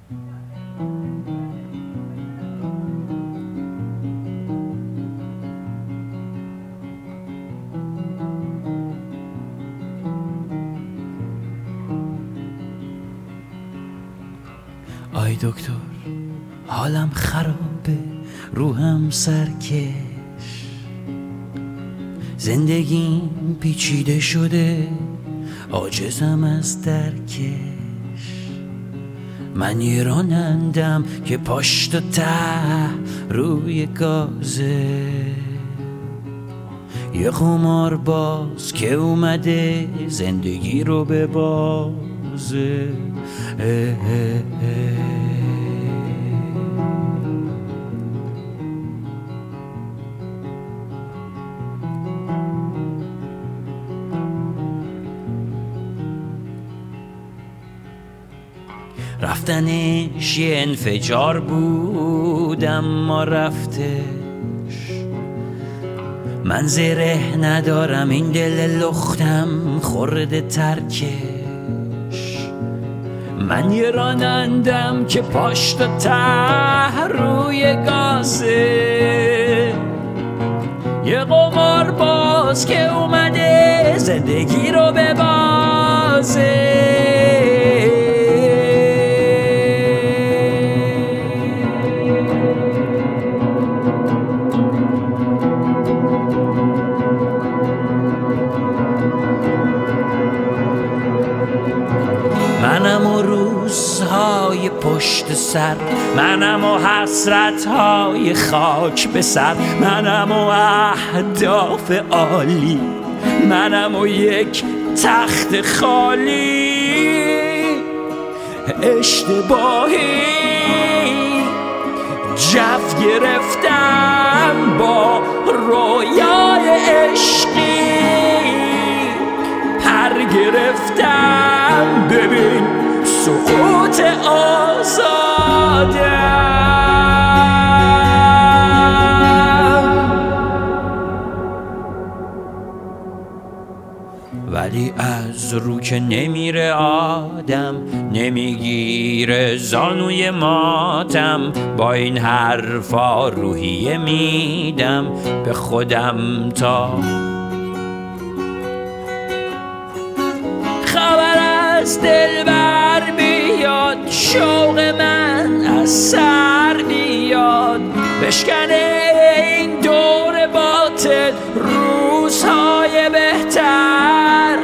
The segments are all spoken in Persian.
آی دکتر حالم خرابه، روحم سرکش، زندگیم پیچیده شده، عاجزم از درکش. من یه رانندم که پشت و ته روی گازه، یه قمار باز که اومده زندگی رو به بازه. رفتنش یه انفجار بود اما رفتش. من زره ندارم، این دل لختم خورده ترکش. من یه رانندم که پشت و ته روی گازه، یه قمار باز که اومده زندگی رو به بازه. منم و روزهای پشت سر، منم و حسرتهای خاک به سر، منم و اهداف عالی، منم و یک تخت خالی. اشتباهی جو گرفتم با رویای عشقی، پر گرفتم ببین سقوط آزادم. ولی از رو که نمیره آدم، نمیگیره زانوی ماتم. با این حرفا روحیه میدم به خودم تا خبر از دل بر بیاد، شوق من از سر بیاد، بشکنه این دور باطل روزهای بهتر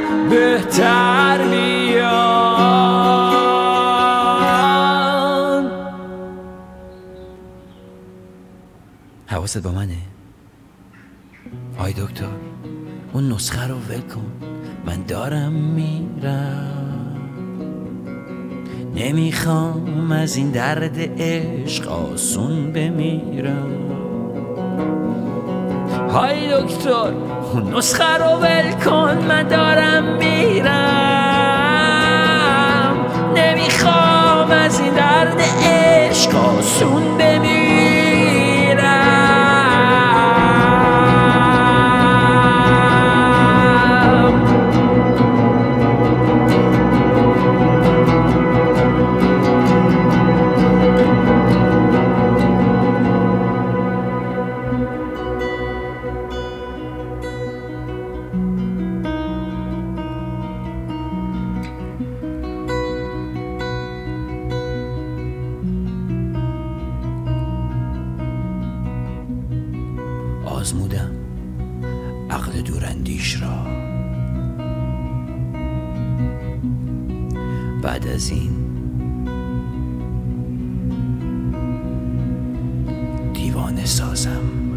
بیاد. حواست با منه؟ آی دکتر اون نسخه رو ول کن، من دارم میرم، نمیخوام از این درد عشق آسون بمیرم. های دکتر اون نسخه رو ول کن، من دارم میرم، نمیخوام از این درد عشق آسون بمیرم. آزمودم عقل دوراندیش را، بعد از این دیوانه سازم.